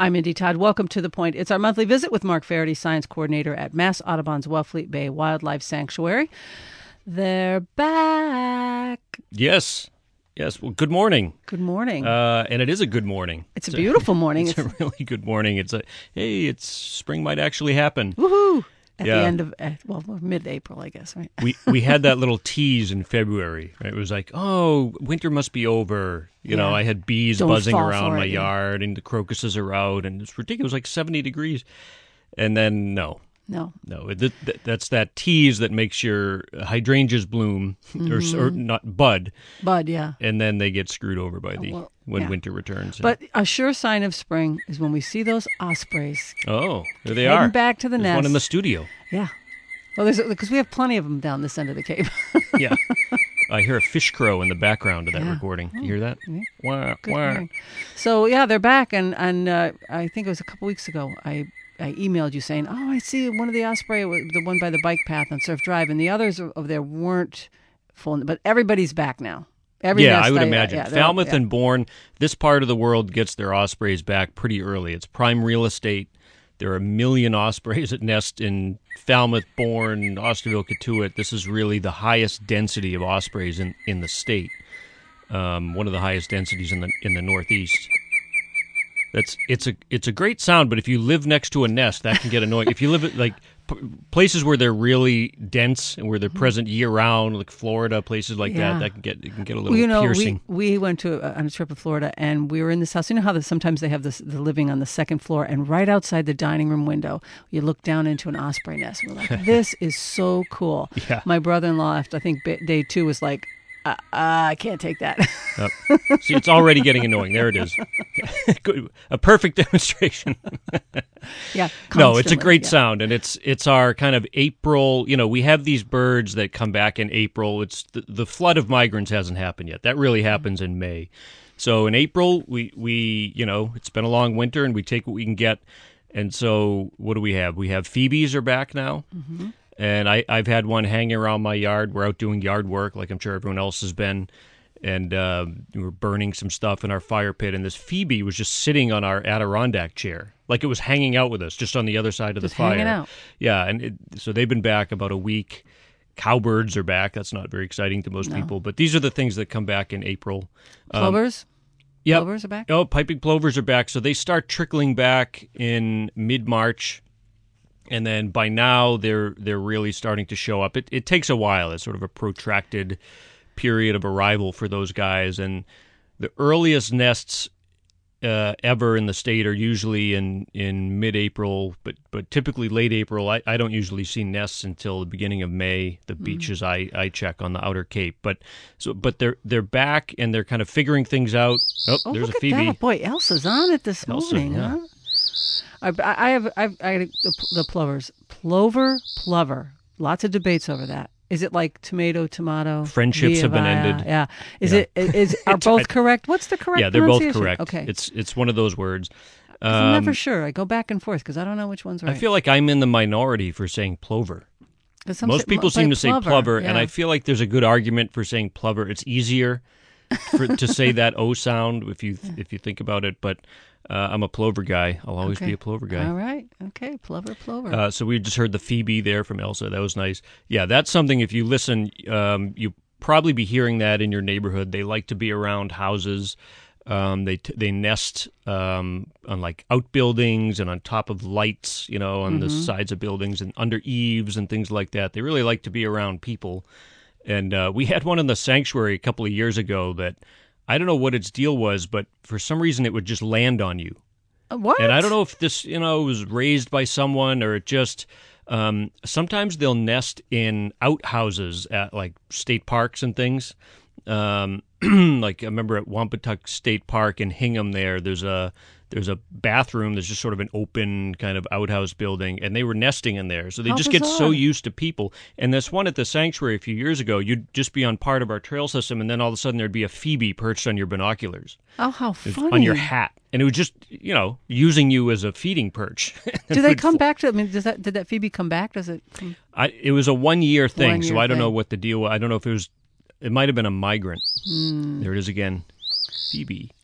I'm Indy Todd. Welcome to The Point. It's our monthly visit with Mark Faraday, Science Coordinator at Mass Audubon's Wellfleet Bay Wildlife Sanctuary. They're back. Yes. Well, good morning. Good morning. And it is a good morning. It's a beautiful morning. It's a really good morning. It's spring might actually happen. Woohoo! At the end of, mid-April, I guess, right? We had that little tease in February. Right? It was like, oh, winter must be over. You know, I had bees buzzing around my yard, and the crocuses are out, and it's ridiculous. It was like 70 degrees. And then, no, that's that tease that makes your hydrangeas bloom, or not bud. Bud, yeah. And then they get screwed over by when winter returns. But a sure sign of spring is when we see those ospreys. Oh, there they heading are. Back to the There's nest. one in the studio. Yeah. Well, because we have plenty of them down this end of the Cape. Yeah. I hear a fish crow in the background of that recording. You hear that? Yeah. Wah, Good wah. hearing. So, yeah, they're back. And I think it was a couple weeks ago, I emailed you saying, oh, I see one of the osprey, the one by the bike path on Surf Drive, and the others over there weren't full. But everybody's back now. I would imagine. Falmouth and Bourne, this part of the world gets their ospreys back pretty early. It's prime real estate. There are 1 million ospreys that nest in Falmouth, Bourne, Osterville, Cotuit. This is really the highest density of ospreys in the state. One of the highest densities in the Northeast. It's a great sound, but if you live next to a nest, that can get annoying. If you live at places where they're really dense and where they're present year round, like Florida, places like that can get a little piercing. We went on a trip to Florida, and we were in this house. You know how sometimes they have the living on the second floor, and right outside the dining room window, you look down into an osprey nest. We're like, this is so cool. Yeah. My brother-in-law, after I think day 2, was like, I can't take that. See, it's already getting annoying. There it is. A perfect demonstration. Yeah. No, it's a great sound, and it's our kind of April. You know, we have these birds that come back in April. It's the flood of migrants hasn't happened yet. That really happens in May. So in April, we it's been a long winter, and we take what we can get. And so what do we have? We have phoebes are back now. Mm-hmm. And I've had one hanging around my yard. We're out doing yard work, like I'm sure everyone else has been. And we were burning some stuff in our fire pit. And this phoebe was just sitting on our Adirondack chair. Like it was hanging out with us, just on the other side of the fire. Hanging out. Yeah, and so they've been back about a week. Cowbirds are back. That's not very exciting to most people. But these are the things that come back in April. Plovers? Yep. Plovers are back? Oh, piping plovers are back. So they start trickling back in mid-March. And then by now, they're really starting to show up. It takes a while. It's sort of a protracted period of arrival for those guys. And the earliest nests ever in the state are usually in mid-April, but typically late April. I don't usually see nests until the beginning of May. The beaches I check on the Outer Cape. But they're back, and they're kind of figuring things out. Oh, there's a phoebe. That. Boy, Elsa's on it this morning, yeah. huh? I have the plovers. Plover. Lots of debates over that. Is it like tomato? Friendships have been ended. Yeah. Are both correct? What's the correct Yeah, they're both correct. Okay. It's one of those words. I'm never sure. I go back and forth because I don't know which one's right. I feel like I'm in the minority for saying plover. Most people seem to say plover, and I feel like there's a good argument for saying plover. It's easier to say that O sound if you think about it, but I'm a plover guy. I'll always be a plover guy. All right. Okay. Plover. So we just heard the phoebe there from Elsa. That was nice. Yeah, that's something, if you listen, you probably be hearing that in your neighborhood. They like to be around houses. They nest on like outbuildings and on top of lights, on the sides of buildings and under eaves and things like that. They really like to be around people. And we had one in the sanctuary a couple of years ago that I don't know what its deal was, but for some reason it would just land on you. What? And I don't know if this, was raised by someone or it just, sometimes they'll nest in outhouses at like state parks and things. Like I remember at Wampatuck State Park in Hingham there's a bathroom that's just sort of an open kind of outhouse building, and they were nesting in there. So they just get so used to people. And this one at the sanctuary a few years ago, you'd just be on part of our trail system, and then all of a sudden there'd be a phoebe perched on your binoculars. Oh, how funny. On your hat. And it was just, using you as a feeding perch. Do they come back to, did that phoebe come back? Does it come? It was a 1 year thing, so I don't know what the deal was. I don't know if it might have been a migrant. There it is again. Phoebe.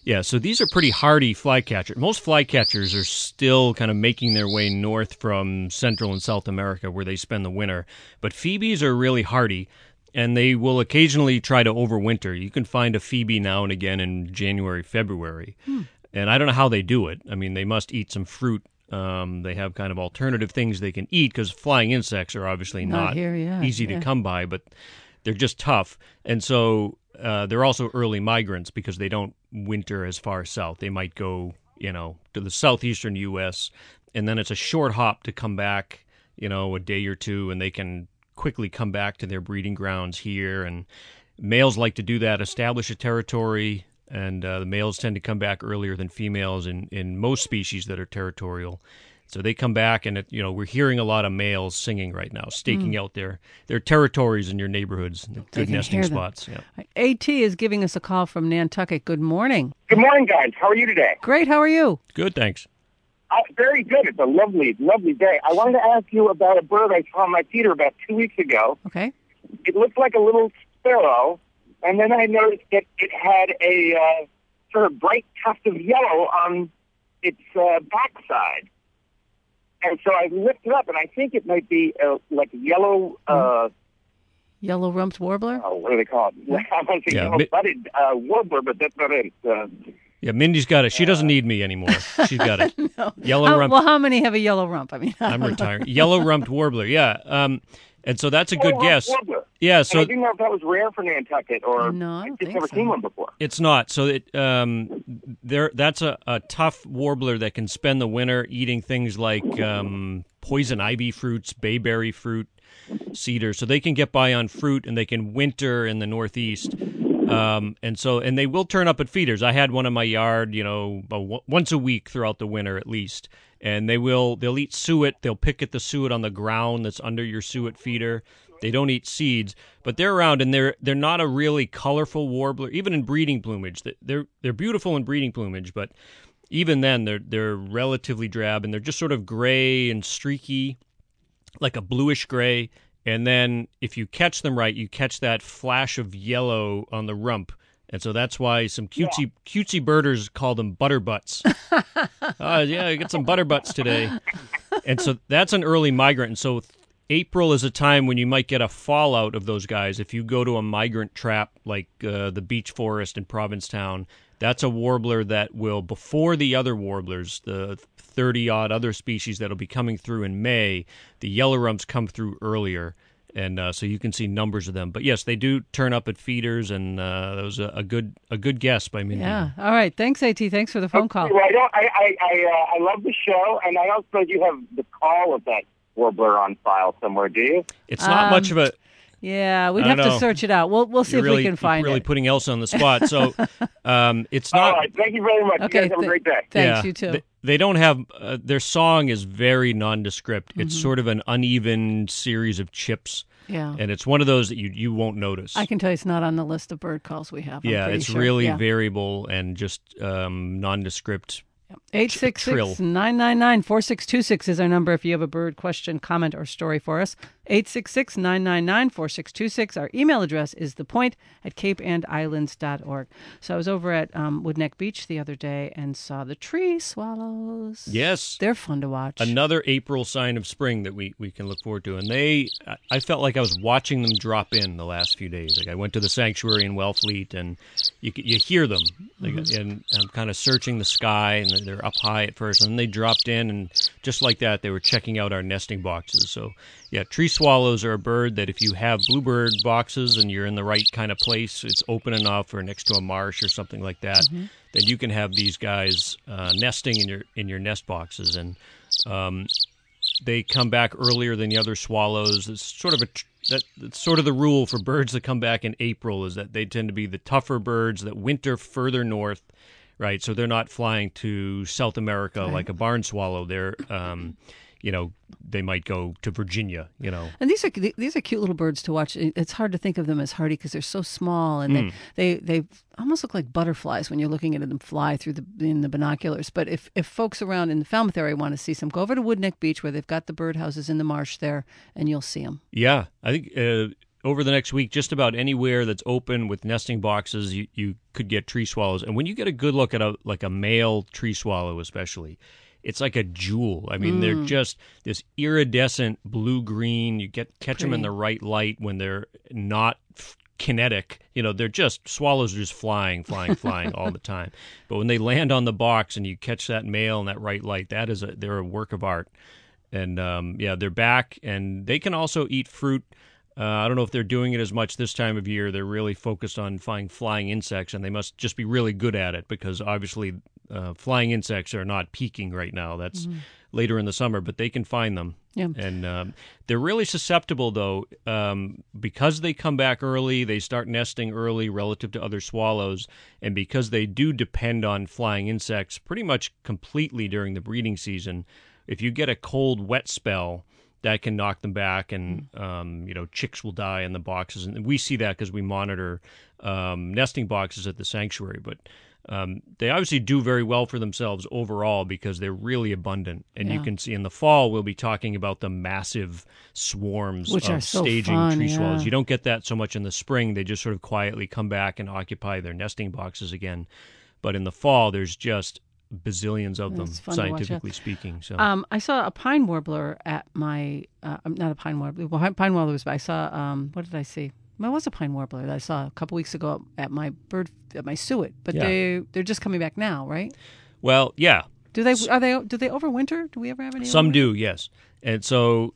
Yeah, so these are pretty hardy flycatchers. Most flycatchers are still kind of making their way north from Central and South America where they spend the winter. But phoebes are really hardy, and they will occasionally try to overwinter. You can find a phoebe now and again in January, February. And I don't know how they do it. I mean, they must eat some fruit. They have kind of alternative things they can eat because flying insects are obviously not here yet. easy to come by, but they're just tough. And so they're also early migrants because they don't winter as far south. They might go, to the southeastern U.S., and then it's a short hop to come back, a day or two, and they can quickly come back to their breeding grounds here. And males like to do that, establish a territory, and the males tend to come back earlier than females in most species that are territorial. So they come back, and we're hearing a lot of males singing right now, staking out their territories in your neighborhoods, good nesting spots. Yeah. AT is giving us a call from Nantucket. Good morning. Good morning, guys. How are you today? Great. How are you? Good, thanks. Very good. It's a lovely, lovely day. I wanted to ask you about a bird I saw on my feeder about 2 weeks ago. Okay. It looked like a little sparrow, and then I noticed that it had a sort of bright tuft of yellow on its backside. And so I lifted up, and I think it might be like a yellow... Yellow-rumped warbler? Oh, what do they call it? I want to say yellow-butted warbler, but that's not it. Yeah, Mindy's got it. She doesn't need me anymore. She's got it. No. Yellow-rumped... Well, how many have a yellow rump? I mean, I'm retired. Yellow-rumped warbler, yeah. And so that's a good guess. Warbler. Yeah, so... And I didn't know if that was rare for Nantucket, or no, I don't I've just think never so. seen one before. It's not. So that's a tough warbler that can spend the winter eating things like poison ivy fruits, bayberry fruit, cedar. So they can get by on fruit, and they can winter in the Northeast. And they will turn up at feeders. I had one in my yard, once a week throughout the winter at least. And they'll eat suet. They'll pick at the suet on the ground that's under your suet feeder. They don't eat seeds, but they're around, and they're not a really colorful warbler, even in breeding plumage. They're beautiful in breeding plumage, but even then they're relatively drab, and they're just sort of gray and streaky, like a bluish gray. And then if you catch them right, you catch that flash of yellow on the rump. And so that's why some cutesy birders call them butterbutts. Yeah, you get some butterbutts today. And so that's an early migrant. And so April is a time when you might get a fallout of those guys. If you go to a migrant trap like the beech forest in Provincetown, that's a warbler that will, before the other warblers, the 30-odd other species that will be coming through in May, the yellow rumps come through earlier. And so you can see numbers of them. But yes, they do turn up at feeders, and that was a good guess by Mindy. Yeah. All right. Thanks, AT. Thanks for the phone call. Well, I love the show, and I also you have the call of that warbler on file somewhere, do you? It's not much of a... Yeah, we'd have to search it out. We'll see if we can find it. You're really putting Elsa on the spot. So it's not... All right. Thank you very much. Okay, you guys have a great day. Thanks, you too. They don't have... their song is very nondescript. It's sort of an uneven series of chips. Yeah. And it's one of those that you won't notice. I can tell you it's not on the list of bird calls we have. It's really variable and just nondescript. 866-999-4626 is our number if you have a bird question, comment, or story for us. 866-999-4626. Our email address is thepoint@capeandislands.org. So I was over at Woodneck Beach the other day and saw the tree swallows. Yes. They're fun to watch. Another April sign of spring that we can look forward to. And I felt like I was watching them drop in the last few days. Like I went to the sanctuary in Wellfleet, and you hear them. And I'm kind of searching the sky, and they're up high at first, and then they dropped in, and just like that, they were checking out our nesting boxes. So, yeah, tree swallows are a bird that if you have bluebird boxes and you're in the right kind of place, it's open enough or next to a marsh or something like that, then you can have these guys nesting in your nest boxes. And they come back earlier than the other swallows. It's sort of that's sort of the rule for birds that come back in April, is that they tend to be the tougher birds that winter further north. Right, so they're not flying to South America like a barn swallow. They're, they might go to Virginia. And these are cute little birds to watch. It's hard to think of them as hardy because they're so small, and they almost look like butterflies when you're looking at them fly in the binoculars. But if folks around in the Falmouth area want to see some, go over to Woodneck Beach where they've got the birdhouses in the marsh there, and you'll see them. Yeah, I think. over the next week, just about anywhere that's open with nesting boxes, you could get tree swallows. And when you get a good look at a male tree swallow especially, it's like a jewel. I mean, they're just this iridescent blue-green. You catch them in the right light when they're not kinetic. They're just, swallows are just flying all the time. But when they land on the box and you catch that male in that right light, they're a work of art. And they're back, and they can also eat fruit. I don't know if they're doing it as much this time of year. They're really focused on finding flying insects, and they must just be really good at it because obviously flying insects are not peaking right now. That's later in the summer, but they can find them. Yeah. And they're really susceptible, though, because they come back early, they start nesting early relative to other swallows, and because they do depend on flying insects pretty much completely during the breeding season. If you get a cold, wet spell, that can knock them back, and chicks will die in the boxes. And we see that because we monitor nesting boxes at the sanctuary. But they obviously do very well for themselves overall because they're really abundant. And you can see in the fall, we'll be talking about the massive swarms Which of are so staging fun, tree swallows. yeah. You don't get that so much in the spring. They just sort of quietly come back and occupy their nesting boxes again. But in the fall, there's just bazillions of them, It's fun to watch, scientifically speaking. So I saw a pine warbler at my, not a pine warbler, well, pine warblers, but I saw, what did I see? Well, it was a pine warbler that I saw a couple weeks ago at my suet, but they're just coming back now, right? Well, yeah. Do they overwinter? Do we ever have any? Some overwinter? do, yes. And so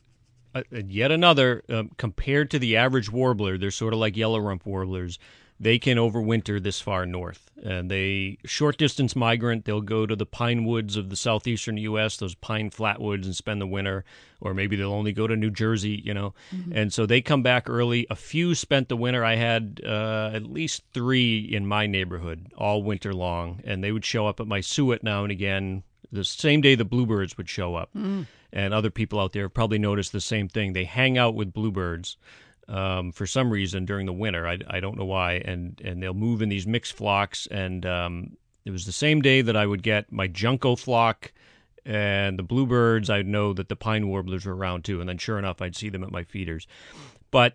yet another, compared to the average warbler, they're sort of like yellow rump warblers. They can overwinter this far north. And they, short distance migrant, they'll go to the pine woods of the southeastern U.S., those pine flatwoods, and spend the winter. Or maybe they'll only go to New Jersey, Mm-hmm. And so they come back early. A few spent the winter. I had at least 3 in my neighborhood all winter long. And they would show up at my suet now and again. The same day the bluebirds would show up. Mm. And other people out there have probably noticed the same thing. They hang out with bluebirds. For some reason during the winter. I don't know why. And they'll move in these mixed flocks. And it was the same day that I would get my junco flock and the bluebirds. I'd know that the pine warblers were around too. And then sure enough, I'd see them at my feeders. But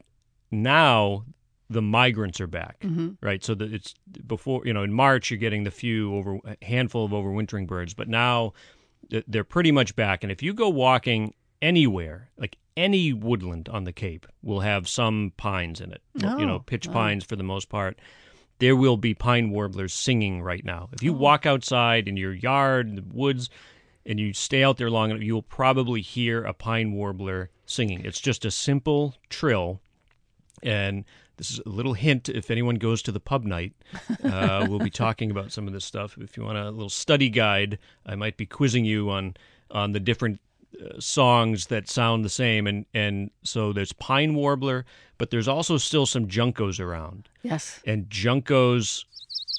now the migrants are back, right? So that it's before, in March, you're getting the handful of overwintering birds. But now they're pretty much back. And if you go walking anywhere, like any woodland on the Cape will have some pines in it, pitch pines for the most part. There will be pine warblers singing right now. If you walk outside in your yard, in the woods, and you stay out there long enough, you'll probably hear a pine warbler singing. It's just a simple trill. And this is a little hint if anyone goes to the pub night. We'll be talking about some of this stuff. If you want a little study guide, I might be quizzing you on the different songs that sound the same, and so there's pine warbler, but there's also still some juncos around. Yes. And juncos.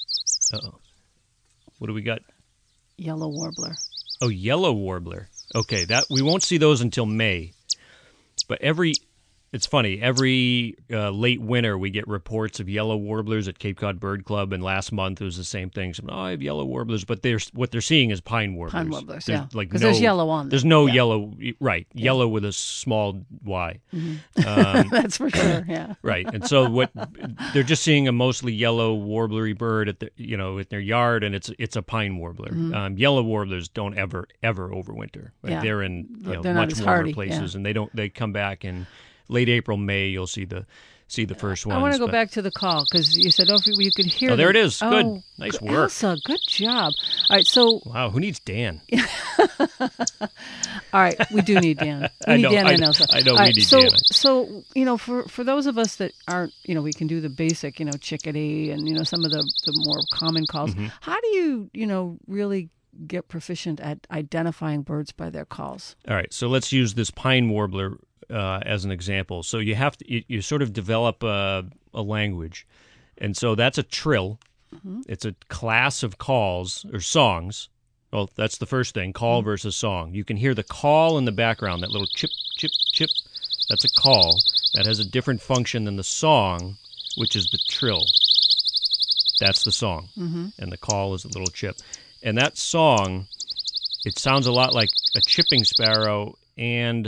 What do we got? Yellow warbler. Oh, yellow warbler. Okay, that we won't see those until May. But it's funny, every late winter we get reports of yellow warblers at Cape Cod Bird Club, and last month it was the same thing. So, I have yellow warblers, but what they're seeing is pine warblers. Pine warblers, there's, yeah. Like because there's yellow on them. There's no yellow, right, yellow with a small Y. Mm-hmm. That's for sure, yeah. Right, and so they're just seeing a mostly yellow warblery bird at in their yard, and it's a pine warbler. Mm-hmm. Yellow warblers don't ever overwinter. Right? Yeah. They're in they're much warmer hardy, places, and they come back in late April, May. You'll see the first ones. I want to go back to the call because you said, you could hear. Oh, there it is. Good. Oh, Nice work. Elsa, good job. All right, so. Wow, who needs Dan? All right, we do need Dan. We need Dan and Elsa. I know All we need so, Dan. So, for those of us that aren't, we can do the basic, chickadee and, some of the more common calls. Mm-hmm. How do you, really get proficient at identifying birds by their calls? All right, so let's use this pine warbler as an example. So you have to you sort of develop a language, and so that's a trill. Mm-hmm. It's a class of calls or songs. Well, that's the first thing: call versus song. You can hear the call in the background, that little chip, chip, chip. That's a call that has a different function than the song, which is the trill. That's the song, and the call is a little chip. And that song, it sounds a lot like a chipping sparrow and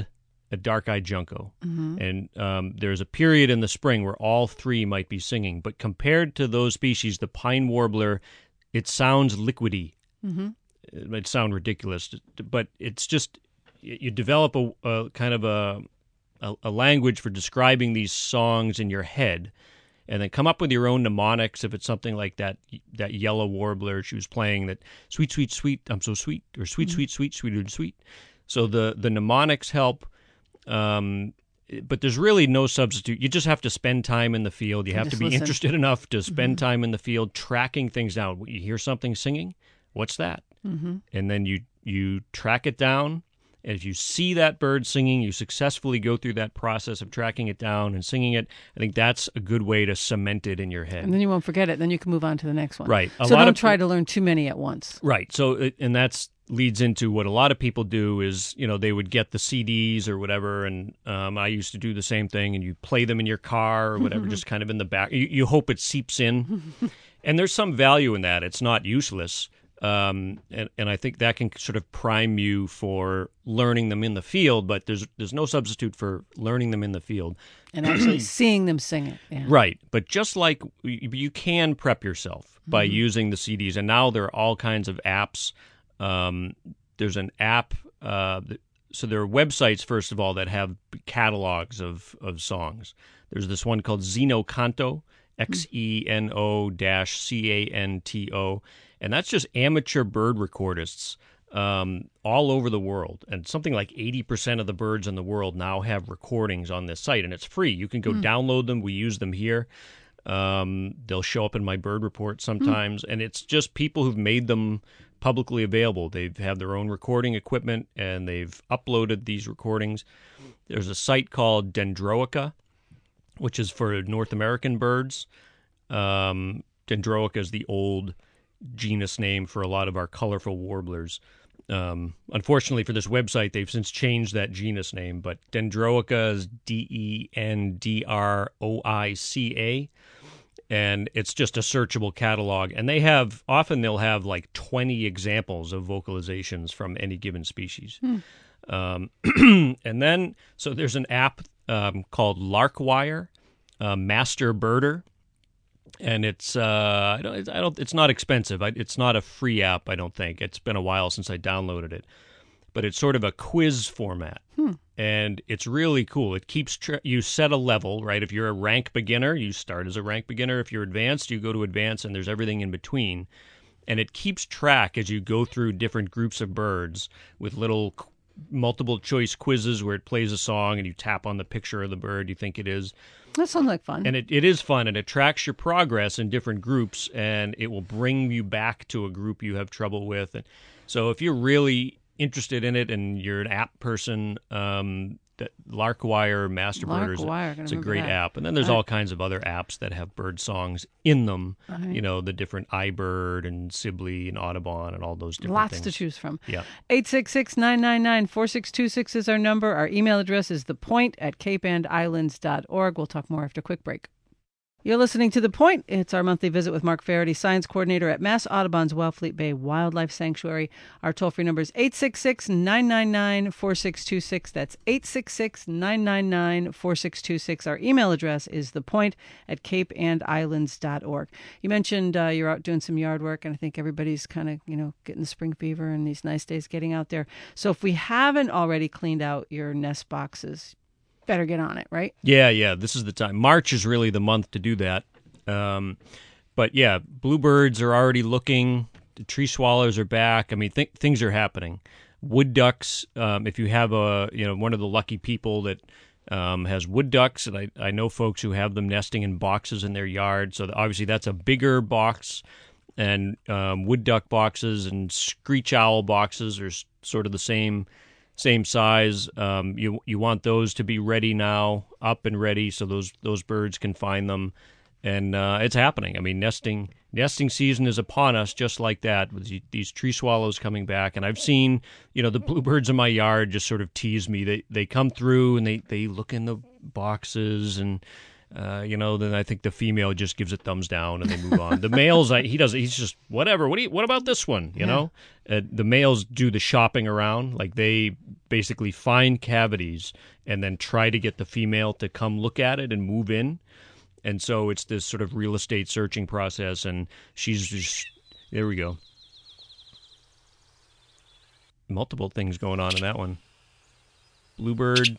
a dark-eyed junco. And there's a period in the spring where all three might be singing. But compared to those species, the pine warbler, it sounds liquidy. It might sound ridiculous, but it's just you develop a kind of a language for describing these songs in your head, and then come up with your own mnemonics. If it's something like that yellow warbler she was playing, that sweet, sweet, sweet, I'm so sweet, or sweet, sweet, sweet, sweet, and sweet. So the mnemonics help, but there's really no substitute. You just have to spend time in the field. You have to be interested enough to spend time in the field, tracking things down. You hear something singing, what's that? And then you track it down. And if you see that bird singing, you successfully go through that process of tracking it down and singing it. I think that's a good way to cement it in your head. And then you won't forget it. Then you can move on to the next one. Right. So don't try to learn too many at once. Right. So, and that's leads into what a lot of people do is, they would get the CDs or whatever, and I used to do the same thing, and you play them in your car or whatever, just kind of in the back. You hope it seeps in. And there's some value in that. It's not useless. And I think that can sort of prime you for learning them in the field, but there's no substitute for learning them in the field. And actually seeing them sing it. Yeah. Right. But just like you can prep yourself by using the CDs, and now there are all kinds of apps. There's an app, so there are websites, first of all, that have catalogs of songs. There's this one called Xenocanto, XENO-CANTO, and that's just amateur bird recordists all over the world. And something like 80% of the birds in the world now have recordings on this site, and it's free. You can go download them. We use them here. They'll show up in my bird report sometimes, and it's just people who've made them publicly available. They've had their own recording equipment, and they've uploaded these recordings. There's a site called Dendroica, which is for North American birds. Dendroica is the old genus name for a lot of our colorful warblers. Unfortunately for this website, they've since changed that genus name, but Dendroica is Dendroica, and it's just a searchable catalog. And they'll have like 20 examples of vocalizations from any given species. And then, so there's an app called Larkwire, Master Birder. And it's it's not expensive. It's not a free app, I don't think. It's been a while since I downloaded it, but it's sort of a quiz format, and it's really cool. It keeps you set a level, right? If you're a rank beginner, you start as a rank beginner. If you're advanced, you go to advanced, and there's everything in between. And it keeps track as you go through different groups of birds with little multiple choice quizzes where it plays a song and you tap on the picture of the bird you think it is. That sounds like fun. And it is fun, and it tracks your progress in different groups, and it will bring you back to a group you have trouble with. And so if you're really interested in it and you're an app person, that Larkwire Master Birder is a great app. And then there's all kinds of other apps that have bird songs in them, the different iBird and Sibley and Audubon and all those different things. Lots to choose from. Yeah. 866-999-4626 is our number. Our email address is thepoint@capeandislands.org. We'll talk more after a quick break. You're listening to The Point. It's our monthly visit with Mark Faraday, Science Coordinator at Mass Audubon's Wellfleet Bay Wildlife Sanctuary. Our toll-free number is 866-999-4626. That's 866-999-4626. Our email address is thepoint@capeandislands.org. You mentioned you're out doing some yard work, and I think everybody's kind of, getting the spring fever and these nice days getting out there. So if we haven't already cleaned out your nest boxes, better get on it, right? Yeah. This is the time. March is really the month to do that. But yeah, bluebirds are already looking. The tree swallows are back. I mean, things are happening. Wood ducks. If you have one of the lucky people that has wood ducks, and I know folks who have them nesting in boxes in their yard. So obviously that's a bigger box, and wood duck boxes and screech owl boxes are sort of the same size. You want those to be ready now, up and ready, so those birds can find them. And it's happening. I mean, nesting season is upon us, just like that, with these tree swallows coming back. And I've seen, the bluebirds in my yard just sort of tease me. They come through and they look in the boxes, and then I think the female just gives a thumbs down and they move on. The males, he's just whatever. What about this one? You know, the males do the shopping around. Like they basically find cavities and then try to get the female to come look at it and move in. And so it's this sort of real estate searching process. And she's just, there we go. Multiple things going on in that one. Bluebird.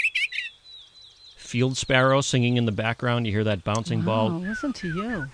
Field sparrow singing in the background. You hear that bouncing ball. Listen to you.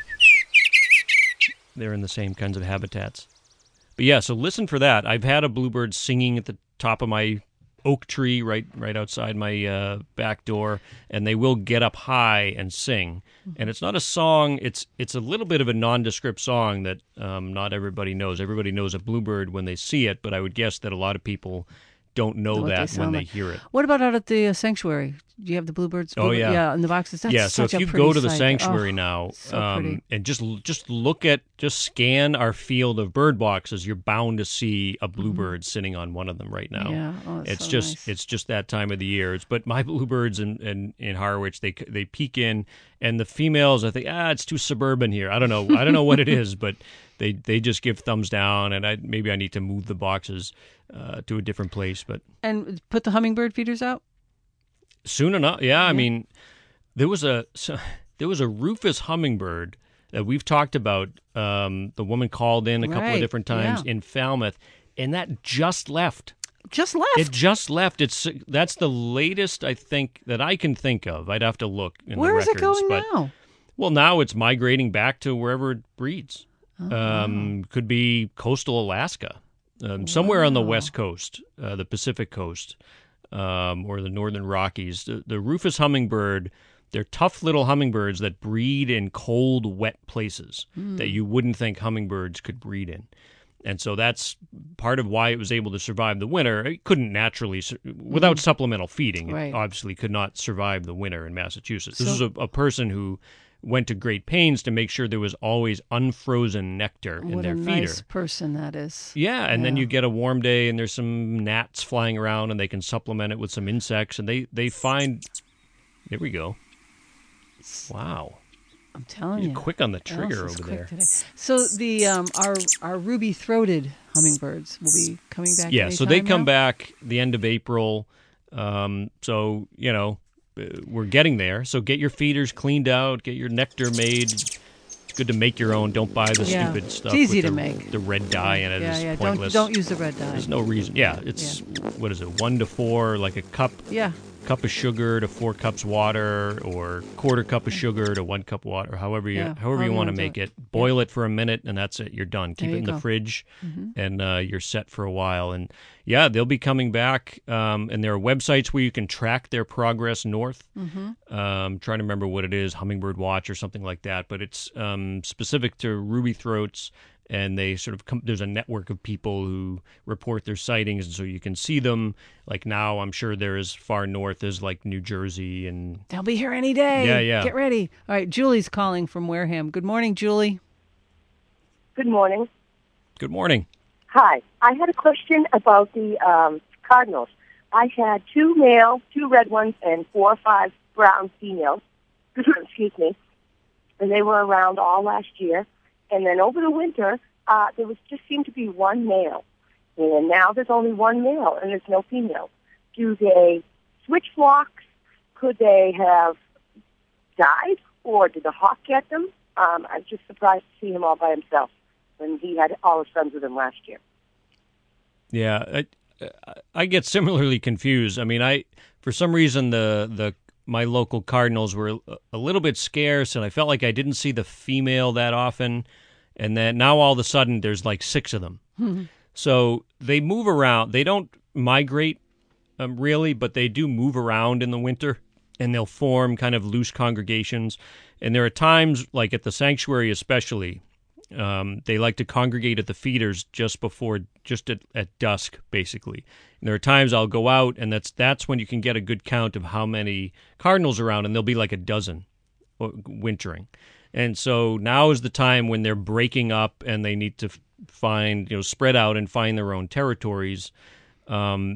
They're in the same kinds of habitats. But yeah, so listen for that. I've had a bluebird singing at the top of my oak tree right outside my back door, and they will get up high and sing. And it's not a song. It's a little bit of a nondescript song that not everybody knows. Everybody knows a bluebird when they see it, but I would guess that a lot of people don't know that when they hear it. What about out at the sanctuary? Do you have the bluebirds? Oh, yeah. Yeah, in the boxes. That's so such if a you pretty go to the sight. sanctuary now and just scan our field of bird boxes, you're bound to see a bluebird sitting on one of them right now. Yeah, it's so just nice. It's just that time of the year. But my bluebirds in Harwich, they peek in, and the females, I think, it's too suburban here. I don't know what it is, but they just give thumbs down, and maybe I need to move the boxes to a different place. And put the hummingbird feeders out? Soon enough, yeah. I mean, there was a Rufus hummingbird that we've talked about. The woman called in a couple of different times in Falmouth, and that just left. Just left? It just left. That's the latest I think that I can think of. I'd have to look in Where the is records. it going now? Well, now it's migrating back to wherever it breeds. Could be coastal Alaska, somewhere on the West Coast, the Pacific Coast. Or the Northern Rockies. The Rufus hummingbird, they're tough little hummingbirds that breed in cold, wet places that you wouldn't think hummingbirds could breed in. And so that's part of why it was able to survive the winter. It couldn't naturally, without supplemental feeding, it obviously could not survive the winter in Massachusetts. This is a person who went to great pains to make sure there was always unfrozen nectar in their feeder. What a nice person that is. Yeah, and then you get a warm day and there's some gnats flying around and they can supplement it with some insects and they find... There we go. Wow. I'm telling you. You're quick on the trigger over there. Today. So the our ruby-throated hummingbirds will be coming back. Yeah, so they come now? back the end of April. So, we're getting there. So get your feeders cleaned out, get your nectar made. It's good to make your own. Don't buy the stupid stuff. It's easy with to make. The red dye in it is pointless. Don't use the red dye. There's no reason. Yeah, it's what is it? 1 to 4, like a cup. Yeah. Cup of sugar to 4 cups water, or quarter cup of sugar to 1 cup water, however you want to make it. Boil it for a minute, and that's it. You're done. Keep it in the fridge, and you're set for a while. And they'll be coming back. And there are websites where you can track their progress north. Trying to remember what it is, Hummingbird Watch or something like that. But it's specific to ruby throats. And they sort of there's a network of people who report their sightings, and so you can see them. Like now, I'm sure they're as far north as like New Jersey, and they'll be here any day. Yeah. Get ready. All right, Julie's calling from Wareham. Good morning, Julie. Good morning. Good morning. Hi. I had a question about the cardinals. I had 2 male, 2 red ones, and 4 or 5 brown females. Excuse me. And they were around all last year. And then over the winter, there just seemed to be 1 male. And now there's only 1 male, and there's no female. Do they switch flocks? Could they have died, or did the hawk get them? I'm just surprised to see him all by himself when he had all his sons with him last year. Yeah, I get similarly confused. I mean, for some reason my local cardinals were a little bit scarce, and I felt like I didn't see the female that often. And then now all of a sudden there's like 6 of them. Mm-hmm. So they move around. They don't migrate really, but they do move around in the winter, and they'll form kind of loose congregations. And there are times, like at the sanctuary especially, they like to congregate at the feeders just at dusk, basically. And there are times I'll go out, and that's when you can get a good count of how many cardinals are around, and there'll be like a dozen wintering. And so now is the time when they're breaking up, and they need to find, spread out and find their own territories.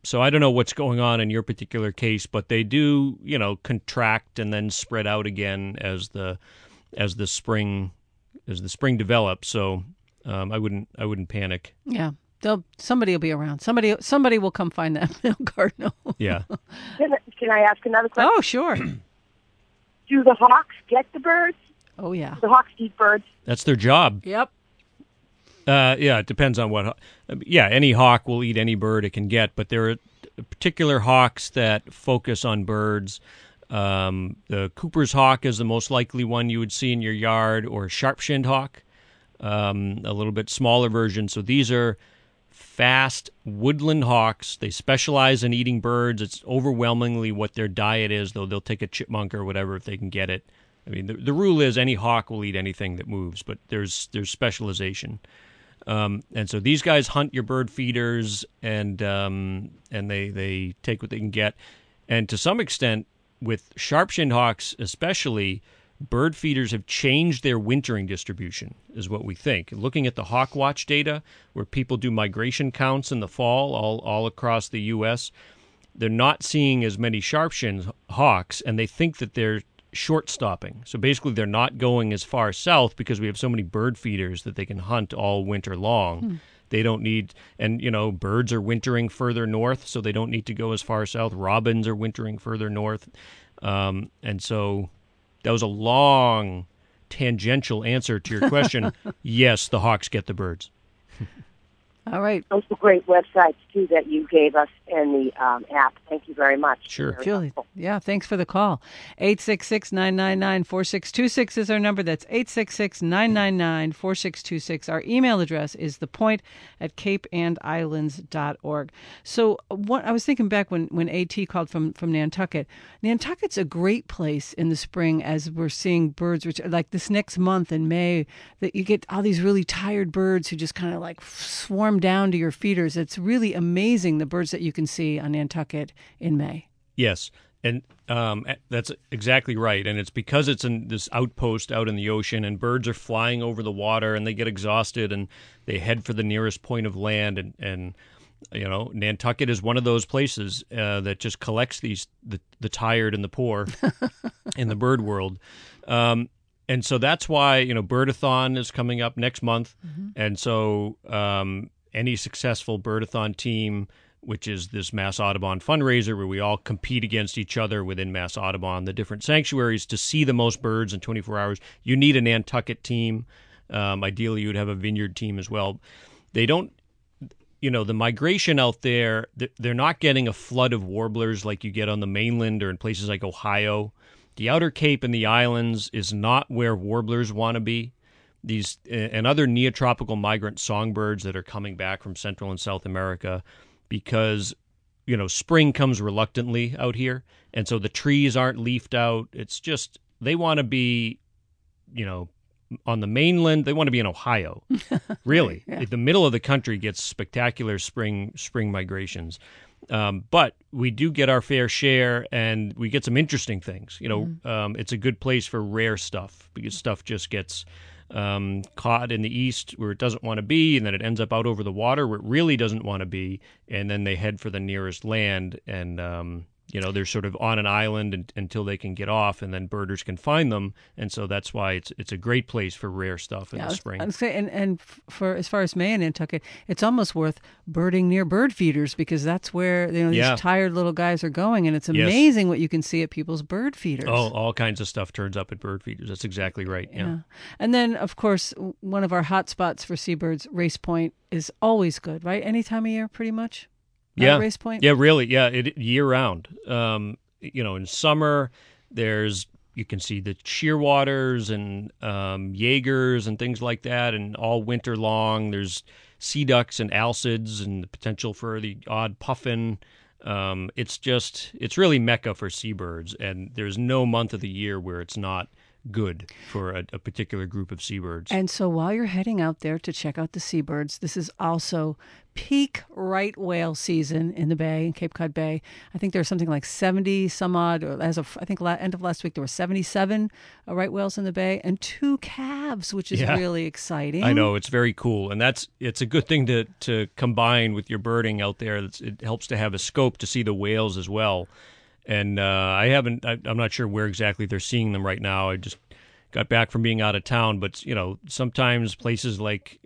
So I don't know what's going on in your particular case, but they do, contract and then spread out again as the spring develops. So I wouldn't panic. Yeah. Somebody will be around. Somebody will come find that male cardinal. Yeah. Can I ask another question? Oh, sure. Do the hawks get the birds? Oh, yeah. Do the hawks eat birds? That's their job. Yep. Yeah, it depends on what. Yeah, any hawk will eat any bird it can get, but there are particular hawks that focus on birds. The Cooper's hawk is the most likely one you would see in your yard, or sharp-shinned hawk, a little bit smaller version. So these are fast woodland hawks. They specialize in eating birds. It's overwhelmingly what their diet is, though they'll take a chipmunk or whatever if they can get it. I mean, the rule is any hawk will eat anything that moves, but there's specialization. And so these guys hunt your bird feeders, and they take what they can get. And to some extent, with sharp-shinned hawks especially, bird feeders have changed their wintering distribution, is what we think. Looking at the Hawk Watch data, where people do migration counts in the fall all across the U.S., they're not seeing as many sharp-shinned hawks, and they think that they're short-stopping. So basically they're not going as far south because we have so many bird feeders that they can hunt all winter long. They don't need, and birds are wintering further north, so they don't need to go as far south. Robins are wintering further north. And so that was a long, tangential answer to your question. Yes, the hawks get the birds. All right. Those were great websites, too, that you gave us in the app. Thank you very much. Sure. Julie, yeah, thanks for the call. 866-999-4626 is our number. That's 866-999-4626. Our email address is thepoint@capeandislands.org. So I was thinking back when AT called from Nantucket. Nantucket's a great place in the spring as we're seeing birds, like this next month in May, that you get all these really tired birds who just kind of like swarm down to your feeders. It's really amazing, the birds that you can see on Nantucket in May. Yes, and that's exactly right. And it's because it's in this outpost out in the ocean, and birds are flying over the water, and they get exhausted, and they head for the nearest point of land. And Nantucket is one of those places that just collects the tired and the poor in the bird world. And so that's why, Birdathon is coming up next month. Mm-hmm. And so any successful Birdathon team, which is this Mass Audubon fundraiser where we all compete against each other within Mass Audubon, the different sanctuaries, to see the most birds in 24 hours, you need a Nantucket team. Ideally, you would have a vineyard team as well. They don't, the migration out there, they're not getting a flood of warblers like you get on the mainland or in places like Ohio. The Outer Cape and the islands is not where warblers want to be. These and other neotropical migrant songbirds that are coming back from Central and South America, because spring comes reluctantly out here, and so the trees aren't leafed out. It's just they want to be, on the mainland. They want to be in Ohio. Really, yeah. The middle of the country gets spectacular spring migrations. But we do get our fair share, and we get some interesting things. It's a good place for rare stuff because stuff just gets caught in the east where it doesn't want to be, and then it ends up out over the water where it really doesn't want to be, and then they head for the nearest land, and they're sort of on an island until they can get off, and then birders can find them, and so that's why it's a great place for rare stuff in the spring. And for as far as May and Nantucket, it's almost worth birding near bird feeders because that's where these tired little guys are going, and it's amazing what you can see at people's bird feeders. Oh, all kinds of stuff turns up at bird feeders. That's exactly right. Yeah. And then, of course, one of our hot spots for seabirds, Race Point, is always good, right? Any time of year, pretty much. Yeah, Race Point? Yeah, really. Yeah, year round. In summer, you can see the shearwaters and Jaegers and things like that, and all winter long, there's sea ducks and alcids and the potential for the odd puffin. It's really Mecca for seabirds, and there's no month of the year where it's not good for a particular group of seabirds. And so while you're heading out there to check out the seabirds, this is also peak right whale season in the bay, in Cape Cod Bay. I think there's something like 70 some odd, or as of I think end of last week, there were 77 right whales in the bay and 2 calves, which is really exciting. I know, it's very cool. And it's a good thing to combine with your birding out there. It helps to have a scope to see the whales as well. And I'm not sure where exactly they're seeing them right now. I just got back from being out of town, but sometimes places like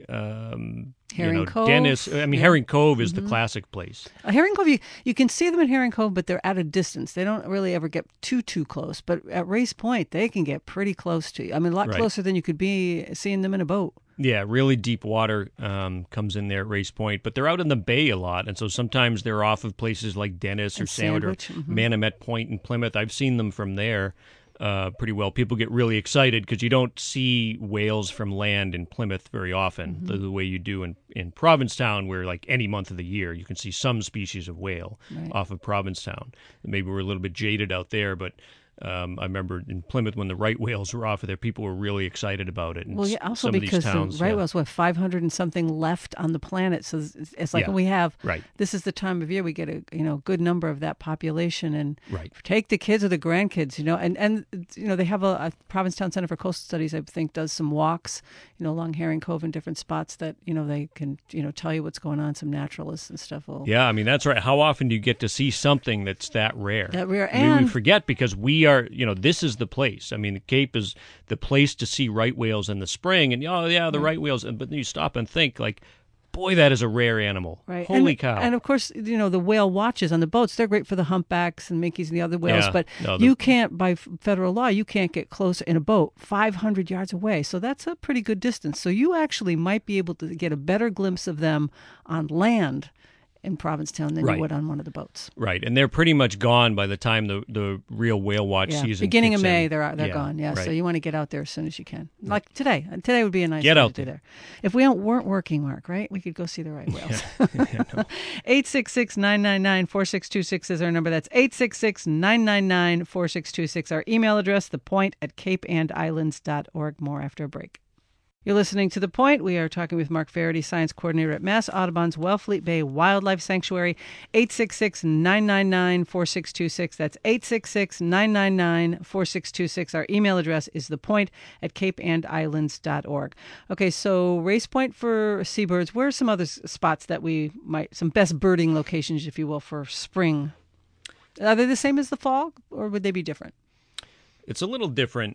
Herring Cove. Dennis. I mean, Herring Cove is the classic place. Herring Cove, you can see them in Herring Cove, but they're at a distance. They don't really ever get too close. But at Race Point, they can get pretty close to you. I mean, a lot closer than you could be seeing them in a boat. Yeah, really deep water comes in there at Race Point, but they're out in the bay a lot, and so sometimes they're off of places like Dennis or Sandwich or Manomet Point in Plymouth. I've seen them from there pretty well. People get really excited because you don't see whales from land in Plymouth very often, the way you do in Provincetown, where like any month of the year you can see some species of whale off of Provincetown. Maybe we're a little bit jaded out there, but I remember in Plymouth when the right whales were off of there, people were really excited about it. And also some because of these towns, the right whales, 500 and something left on the planet. So it's like when we have, this is the time of year we get a good number of that population, and take the kids or the grandkids, and they have a Provincetown Center for Coastal Studies, I think, does some walks, along Herring Cove in different spots that, they can, tell you what's going on. Some naturalists and stuff will. Yeah, I mean, that's right. How often do you get to see something that's that rare? And we forget because we are, this is the place. I mean, the Cape is the place to see right whales in the spring, and the right whales. But then you stop and think, like, boy, that is a rare animal. Right. Holy cow. And of course, the whale watches on the boats, they're great for the humpbacks and minkies and the other whales, but you can't, by federal law, you can't get close in a boat 500 yards away. So that's a pretty good distance. So you actually might be able to get a better glimpse of them on land in Provincetown than you would on one of the boats. Right, and they're pretty much gone by the time the real whale watch season beginning kicks of May, in. they're gone, right. So you want to get out there as soon as you can. Like today. Today would be a nice day to out do there. If we weren't working, Mark, right? We could go see the right whales. 866-999-4626 is our number. That's 866-999-4626. Our email address, thepoint@capeandislands.org. More after a break. You're listening to The Point. We are talking with Mark Faraday, Science Coordinator at Mass Audubon's Wellfleet Bay Wildlife Sanctuary. 866-999-4626. That's 866-999-4626. Our email address is thepoint@capeandislands.org. Okay, so Race Point for seabirds. Where are some other spots that some best birding locations, if you will, for spring? Are they the same as the fall, or would they be different? It's a little different.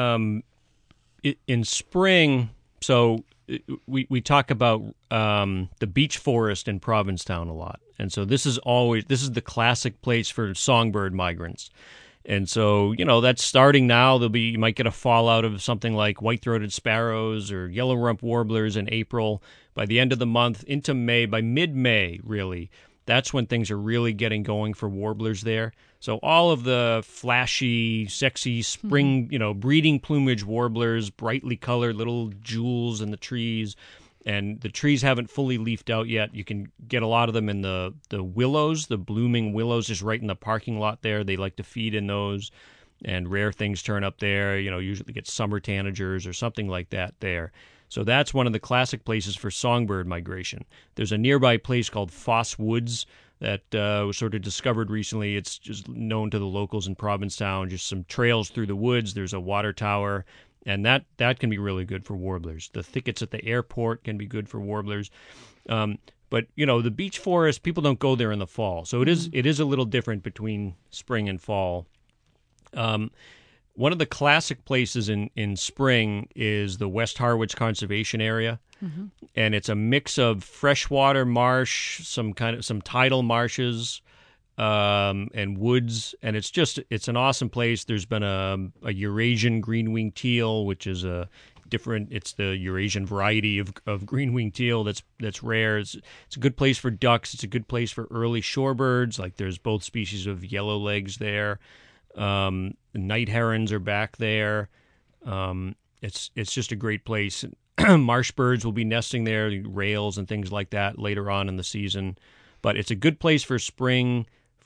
In spring, so we talk about the beech forest in Provincetown a lot, and so this is the classic place for songbird migrants, and so that's starting now. You might get a fallout of something like white-throated sparrows or yellow rump warblers in April. By the end of the month into May, by mid-May, really, that's when things are really getting going for warblers there. So all of the flashy, sexy spring, breeding plumage warblers, brightly colored little jewels in the trees, and the trees haven't fully leafed out yet. You can get a lot of them in the willows, the blooming willows, just right in the parking lot there. They like to feed in those, and rare things turn up there. Usually get summer tanagers or something like that there. So that's one of the classic places for songbird migration. There's a nearby place called Foss Woods that was sort of discovered recently. It's just known to the locals in Provincetown, just some trails through the woods. There's a water tower, and that can be really good for warblers. The thickets at the airport can be good for warblers. But, the beech forest, people don't go there in the fall. So it is a little different between spring and fall. One of the classic places in spring is the West Harwich Conservation Area, and it's a mix of freshwater marsh, some tidal marshes, and woods, and it's an awesome place. There's been a Eurasian green-winged teal, which is it's the Eurasian variety of green-winged teal that's rare. It's a good place for ducks. It's a good place for early shorebirds. Like there's both species of yellowlegs there. Night herons are back there. It's just a great place. Marsh birds will be nesting there, rails and things like that later on in the season. But it's a good place for spring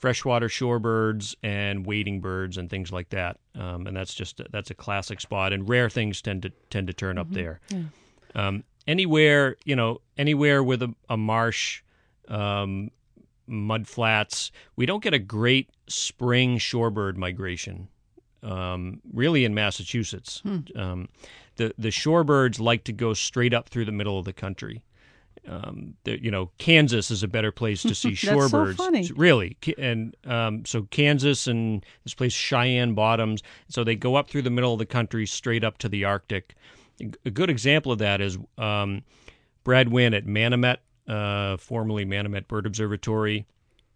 freshwater shorebirds and wading birds and things like that. And that's a classic spot. And rare things tend to turn up there. Yeah. Anywhere with a marsh, mud flats, we don't get a great spring shorebird migration. Really in Massachusetts. The shorebirds like to go straight up through the middle of the country. Kansas is a better place to see shorebirds. So funny. Really. And so Kansas and this place Cheyenne Bottoms, so they go up through the middle of the country straight up to the Arctic. A good example of that is Brad Wynn at Manomet, formerly Manomet Bird Observatory.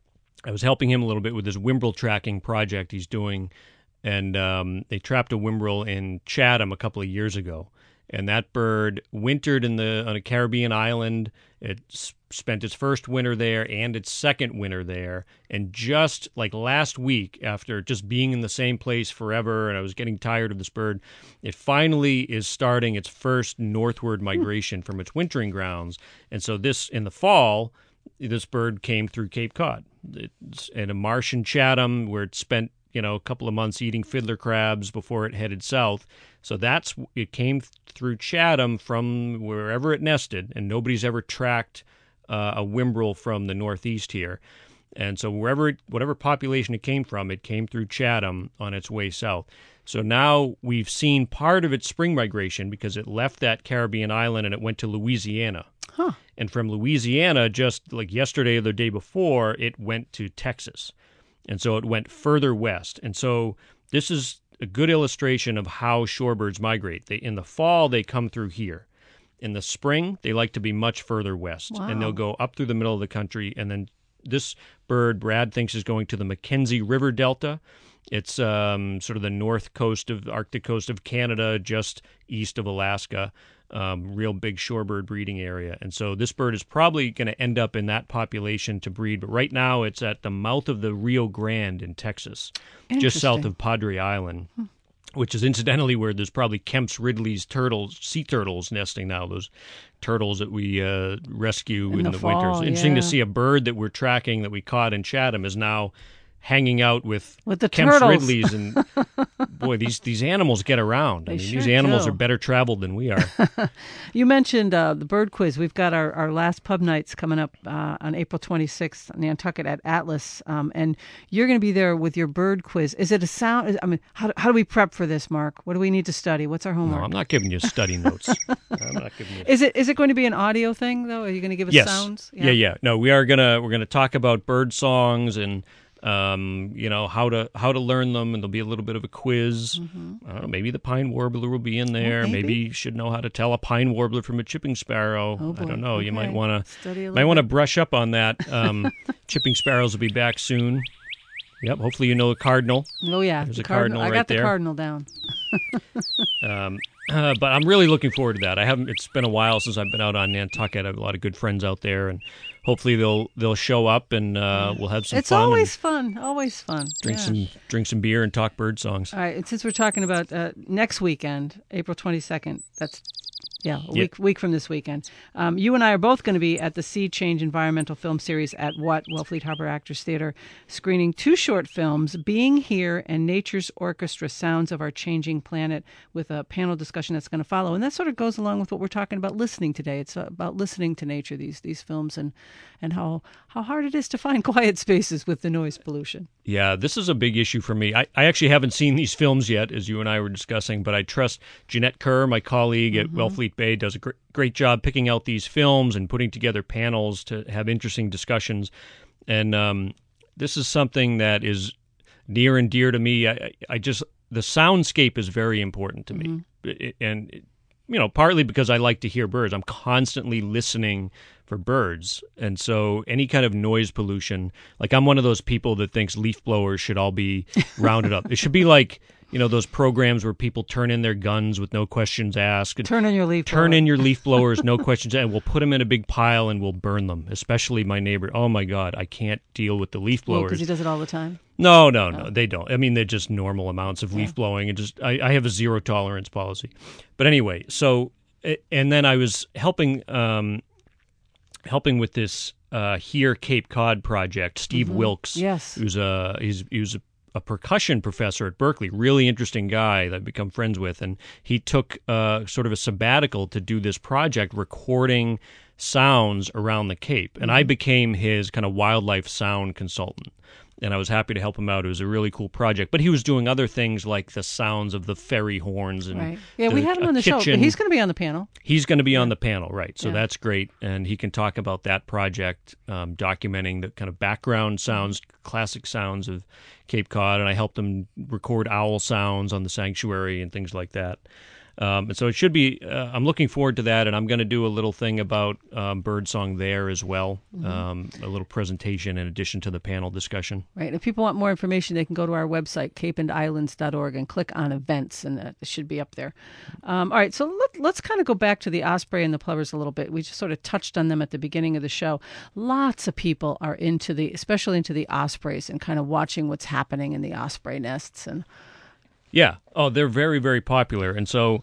I was helping him a little bit with this whimbrel tracking project he's doing. And they trapped a whimbrel in Chatham a couple of years ago. And that bird wintered on a Caribbean island. It spent its first winter there and its second winter there. And just like last week, after just being in the same place forever, and I was getting tired of this bird, it finally is starting its first northward migration from its wintering grounds. And so in the fall, this bird came through Cape Cod. It's in a marsh in Chatham where it spent a couple of months eating fiddler crabs before it headed south. So it came through Chatham from wherever it nested, and nobody's ever tracked a whimbrel from the northeast here. And so whatever population it came through Chatham on its way south. So now we've seen part of its spring migration because it left that Caribbean island and it went to Louisiana. Huh. And from Louisiana, just like yesterday or the day before, it went to Texas. And so it went further west. And so this is a good illustration of how shorebirds migrate. In the fall, they come through here. In the spring, they like to be much further west. Wow. And they'll go up through the middle of the country. And then this bird, Brad thinks, is going to the Mackenzie River Delta. It's sort of the north coast of Arctic coast of Canada, just east of Alaska. Real big shorebird breeding area. And so this bird is probably going to end up in that population to breed. But right now it's at the mouth of the Rio Grande in Texas, just south of Padre Island, which is incidentally where there's probably Kemp's Ridley's sea turtles nesting now, those turtles that we rescue in the fall, winter. It's interesting to yeah. see a bird that we're tracking that we caught in Chatham is now hanging out with the Kemp's turtles. Ridley's, and boy, these animals get around. They these sure animals do. are better traveled than we are. You mentioned the bird quiz. We've got our last pub nights coming up on April 26th in Nantucket at Atlas, and you're going to be there with your bird quiz. Is it a sound? I mean, how do we prep for this, Mark? What do we need to study? What's our homework? No, I'm not giving you study notes. I'm not giving you. Is it going to be an audio thing though? Are you going to give us Yes. sounds? Yeah. No, we're gonna talk about bird songs and how to learn them, and there'll be a little bit of a quiz. I don't know, maybe the pine warbler will be in there. Well, maybe you should know how to tell a pine warbler from a chipping sparrow. Oh, boy. I don't know. Okay. You might want to to brush up on that. Chipping sparrows will be back soon. Yep. Hopefully you know the cardinal. Oh yeah, There's the a cardinal I right got there. the cardinal down. But I'm really looking forward to that. It's been a while since I've been out on Nantucket. I have a lot of good friends out there, and hopefully they'll show up and we'll have some It's fun. always fun. Always fun. Drink some beer and talk bird songs. All right, and since we're talking about next weekend, April 22nd, that's a Yep. week from this weekend. You and I are both going to be at the Sea Change Environmental Film Series at Wellfleet Harbor Actors Theater, screening 2 short films, Being Here and Nature's Orchestra, Sounds of Our Changing Planet, with a panel discussion that's going to follow. And that sort of goes along with what we're talking about listening today. It's about listening to nature, these films, and how hard it is to find quiet spaces with the noise pollution. Yeah, this is a big issue for me. I actually haven't seen these films yet, as you and I were discussing, but I trust Jeanette Kerr, my colleague at Wellfleet Bay, does a great job picking out these films and putting together panels to have interesting discussions. And this is something that is near and dear to me. The soundscape is very important to me. And partly because I like to hear birds. I'm constantly listening for birds. And so any kind of noise pollution, like I'm one of those people that thinks leaf blowers should all be rounded up. It should be like, those programs where people turn in their guns with no questions asked. Turn in your leaf blowers, no questions asked, and we'll put them in a big pile and we'll burn them, especially my neighbor. Oh, my God, I can't deal with the leaf blowers. Because he does it all the time? No, they don't. I mean, they're just normal amounts of leaf blowing. And I have a zero tolerance policy. But anyway, and then I was helping helping with this Here Cape Cod project. Steve Wilkes, Yes. he was a percussion professor at Berkeley, really interesting guy that I've become friends with, and he took sort of a sabbatical to do this project, recording sounds around the Cape, and I became his kind of wildlife sound consultant. And I was happy to help him out. It was a really cool project. But he was doing other things like the sounds of the ferry horns. And Right. Yeah, we had him on the show. He's going to be on the panel. He's going to be on the panel, right. So Yeah. that's great. And he can talk about that project, documenting the kind of background sounds, classic sounds of Cape Cod. And I helped him record owl sounds on the sanctuary and things like that. And so it should be, I'm looking forward to that, and I'm going to do a little thing about birdsong there as well, a little presentation in addition to the panel discussion. Right. If people want more information, they can go to our website, capeandislands.org, and click on events, and it should be up there. All right, so let's kind of go back to the osprey and the plovers a little bit. We just sort of touched on them at the beginning of the show. Lots of people are especially into the ospreys and kind of watching what's happening in the osprey nests. And Yeah. Oh, they're very, very popular. And so,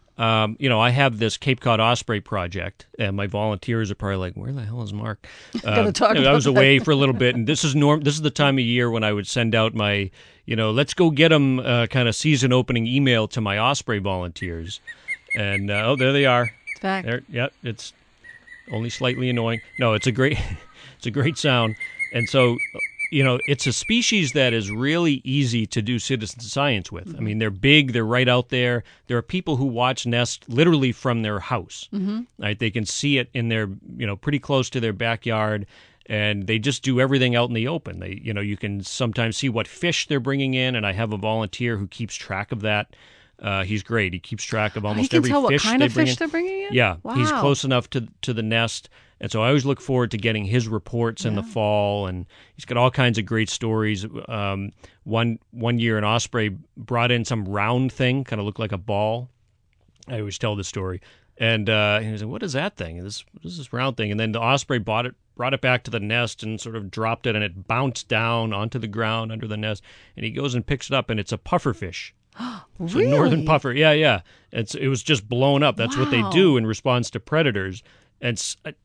I have this Cape Cod Osprey project, and my volunteers are probably like, where the hell is Mark? Gotta talk I about was away for a little bit, and this is the time of year when I would send out my, let's go get them kind of season opening email to my Osprey volunteers. And, there they are. it's back. There, yep, it's only slightly annoying. No, it's a great sound. And so, it's a species that is really easy to do citizen science with. I mean, they're big, they're right out there. There are people who watch nests literally from their house. Right? They can see it in their, pretty close to their backyard, and they just do everything out in the open. They, you can sometimes see what fish they're bringing in, and I have a volunteer who keeps track of that. He's great. He keeps track of almost every fish he can tell what kind of bring fish in. they're bringing in? Yeah, Wow. he's close enough to the nest, and so I always look forward to getting his reports in the fall. And he's got all kinds of great stories. One year, an osprey brought in some round thing, kind of looked like a ball. I always tell this story, and he was like, "What is that thing? What is this round thing?" And then the osprey brought it back to the nest and sort of dropped it, and it bounced down onto the ground under the nest. And he goes and picks it up, and it's a pufferfish. It's a northern puffer. Yeah. It was just blown up. That's what they do in response to predators. And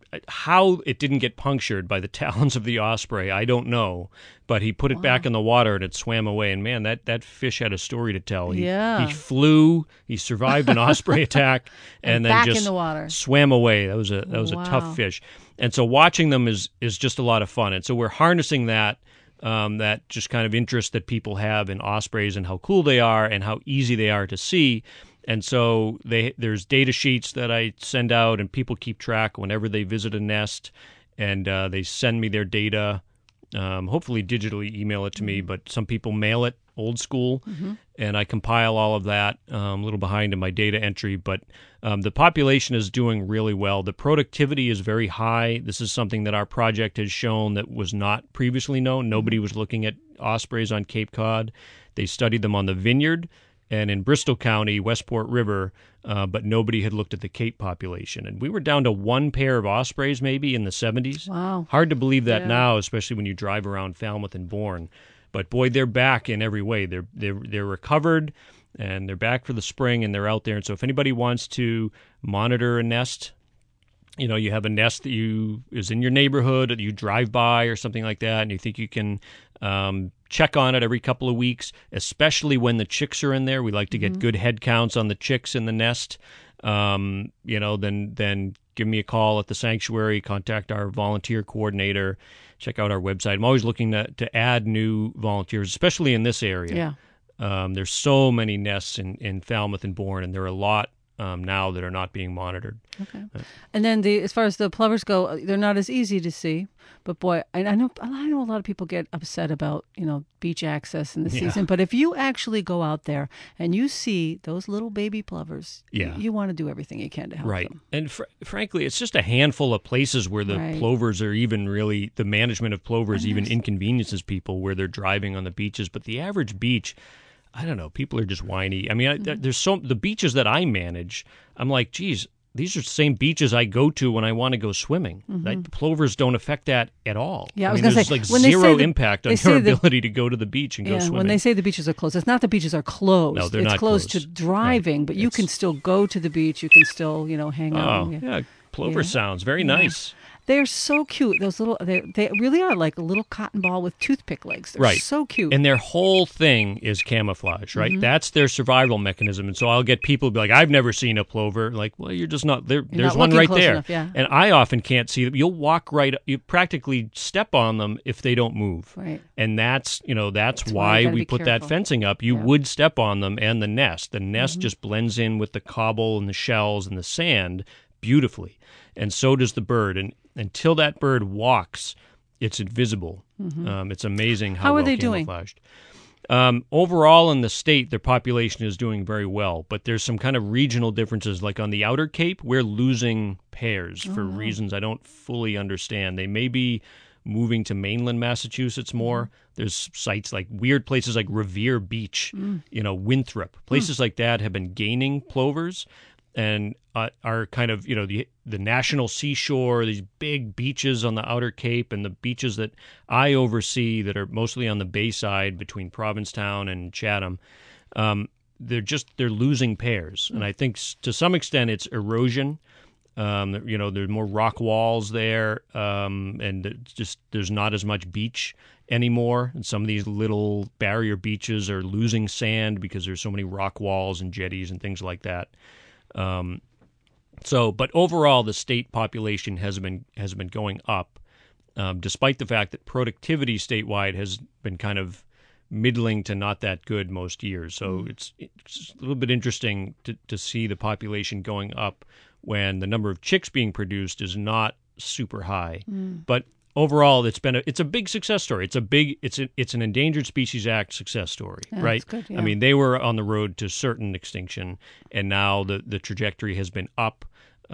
how it didn't get punctured by the talons of the osprey, I don't know. But he put it back in the water, and it swam away. And man, that fish had a story to tell. He flew. He survived an osprey attack, and then back just in the water. swam away. That was a tough fish. And so watching them is just a lot of fun. And so we're harnessing that just kind of interest that people have in ospreys and how cool they are and how easy they are to see. And so there's data sheets that I send out, and people keep track whenever they visit a nest, and they send me their data, hopefully digitally email it to me, but some people mail it old school, and I compile all of that. A little behind in my data entry, but the population is doing really well. The productivity is very high. This is something that our project has shown that was not previously known. Nobody was looking at ospreys on Cape Cod. They studied them on the Vineyard and in Bristol County, Westport River, but nobody had looked at the Cape population. And we were down to one pair of ospreys maybe in the 70s. Wow. Hard to believe that now, especially when you drive around Falmouth and Bourne. But boy, they're back in every way. They're recovered, and they're back for the spring, and they're out there. And so if anybody wants to monitor a nest, you have a nest that is in your neighborhood, that you drive by or something like that, and you think you can check on it every couple of weeks, especially when the chicks are in there. We like to get good head counts on the chicks in the nest. Then give me a call at the sanctuary, contact our volunteer coordinator, check out our website. I'm always looking to add new volunteers, especially in this area. Yeah. There's so many nests in Falmouth and Bourne, and there are a lot now that are not being monitored. Okay. And then as far as the plovers go, they're not as easy to see. But boy, I know a lot of people get upset about, beach access in the season. But if you actually go out there and you see those little baby plovers, you want to do everything you can to help them. And frankly, it's just a handful of places where the plovers are even really, the management of plovers even inconveniences people where they're driving on the beaches. But the average beach, I don't know, people are just whiny. I mean, there's the beaches that I manage, I'm like, geez, these are the same beaches I go to when I want to go swimming. Plovers don't affect that at all. Yeah, I was going to say, like zero impact on your ability to go to the beach and go swimming. When they say the beaches are closed, it's not the beaches are closed. No, they're it's not closed to driving, but you can still go to the beach. You can still, hang out. Plover sounds very nice. They're so cute. Those little, they really are like a little cotton ball with toothpick legs. They're Right. so cute. And their whole thing is camouflage, right? Mm-hmm. That's their survival mechanism. And so I'll get people be like, I've never seen a plover. Like, well, you're just not there. There's not one looking right close there. enough, yeah. And I often can't see them. You'll walk right, you practically step on them if they don't move. Right. And that's why why you gotta we be put that careful. fencing up. You Yeah. would step on them and the nest. The nest Mm-hmm. just blends in with the cobble and the shells and the sand beautifully. And so does the bird. And until that bird walks, it's invisible. It's amazing How are well they doing? camouflaged. Overall in the state, their population is doing very well, but there's some kind of regional differences. Like on the Outer Cape, we're losing pairs for reasons I don't fully understand. They may be moving to mainland Massachusetts more. There's sites like weird places like Revere Beach, Winthrop. Places like that have been gaining plovers and are kind of, the national seashore, these big beaches on the Outer Cape and the beaches that I oversee that are mostly on the bay side between Provincetown and Chatham. They're losing pairs. And I think to some extent it's erosion. There's more rock walls there, and there's not as much beach anymore. And some of these little barrier beaches are losing sand because there's so many rock walls and jetties and things like that. But overall, the state population has been going up, despite the fact that productivity statewide has been kind of middling to not that good most years. So it's a little bit interesting to see the population going up when the number of chicks being produced is not super high. But overall, it's a big success story. It's an Endangered Species Act success story, Yeah, right? that's good, yeah. I mean, they were on the road to certain extinction, and now the trajectory has been up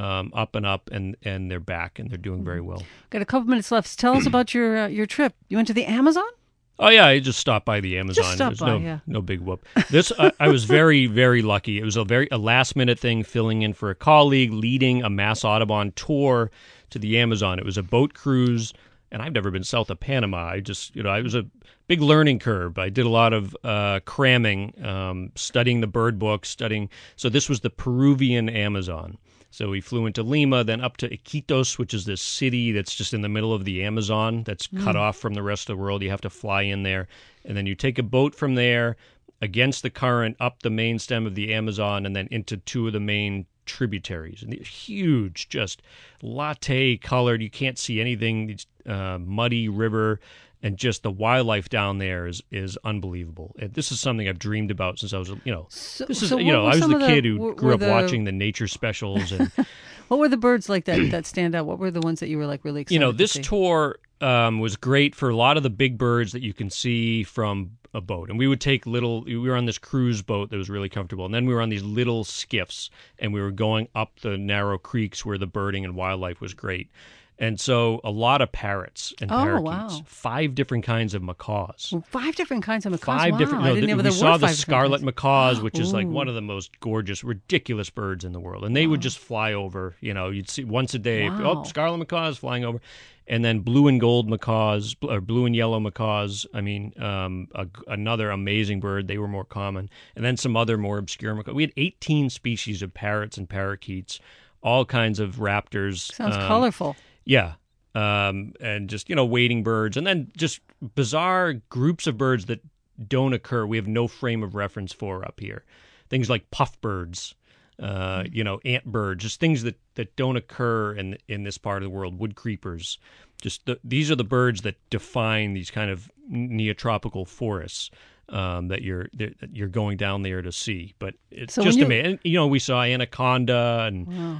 and up, and they're back, and they're doing very well. Got a couple minutes left. Tell us about your trip. You went to the Amazon? Oh yeah, I just stopped by the Amazon. stopped by, yeah. No big whoop. This I was very, very lucky. It was a last minute thing, filling in for a colleague, leading a Mass Audubon tour to the Amazon. It was a boat cruise, and I've never been south of Panama. It was a big learning curve. I did a lot of cramming, studying the bird books, So this was the Peruvian Amazon. So we flew into Lima, then up to Iquitos, which is this city that's just in the middle of the Amazon that's cut off from the rest of the world. You have to fly in there. And then you take a boat from there against the current up the main stem of the Amazon and then into two of the main tributaries. And they're huge, just latte colored. You can't see anything. It's muddy river. And just the wildlife down there is unbelievable. And this is something I've dreamed about since I was, I was the kid who grew up watching the nature specials. And what were the birds like that stand out? What were the ones that you were like really excited this to see? tour was great for a lot of the big birds that you can see from a boat. And we would we were on this cruise boat that was really comfortable. And then we were on these little skiffs, and we were going up the narrow creeks where the birding and wildlife was great. And so a lot of parrots and parakeets, wow. 5 different kinds of macaws. Well, 5 different kinds of macaws. 5 wow. different. I didn't know We there saw were the 5 different scarlet kinds. macaws, which is like Ooh. one of the most gorgeous, ridiculous birds in the world. And they would just fly over. You'd see once a day. Wow. Oh, scarlet macaws flying over, and then blue and gold macaws or blue and yellow macaws. I mean, another amazing bird. They were more common, and then some other more obscure macaws. We had 18 species of parrots and parakeets, all kinds of raptors. Sounds colorful. Yeah. And just, wading birds, and then just bizarre groups of birds that don't occur. We have no frame of reference for up here. Things like puff birds, ant birds, just things that don't occur in this part of the world. Wood creepers. These are the birds that define these kind of neotropical forests that you're going down there to see. But it's So just when amazing. And, we saw anaconda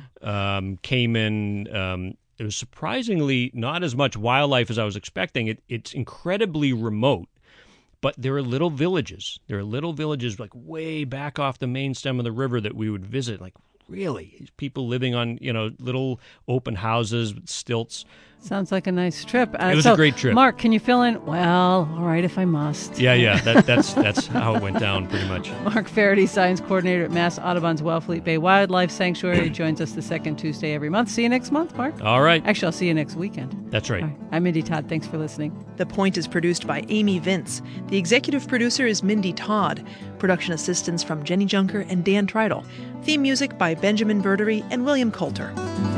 and caiman. It was surprisingly not as much wildlife as I was expecting. It's incredibly remote, but there are little villages. There are little villages like way back off the main stem of the river that we would visit. Like, really? People living on, little open houses with stilts. Sounds like a nice trip. It was a great trip. Mark, can you fill in? Well, all right, if I must. Yeah. That's how it went down, pretty much. Mark Faraday, Science Coordinator at Mass Audubon's Wellfleet Bay Wildlife Sanctuary, joins us the second Tuesday every month. See you next month, Mark. All right. Actually, I'll see you next weekend. That's right. All right. I'm Mindy Todd. Thanks for listening. The Point is produced by Amy Vince. The executive producer is Mindy Todd. Production assistance from Jenny Junker and Dan Treidel. Theme music by Benjamin Verdery and William Coulter.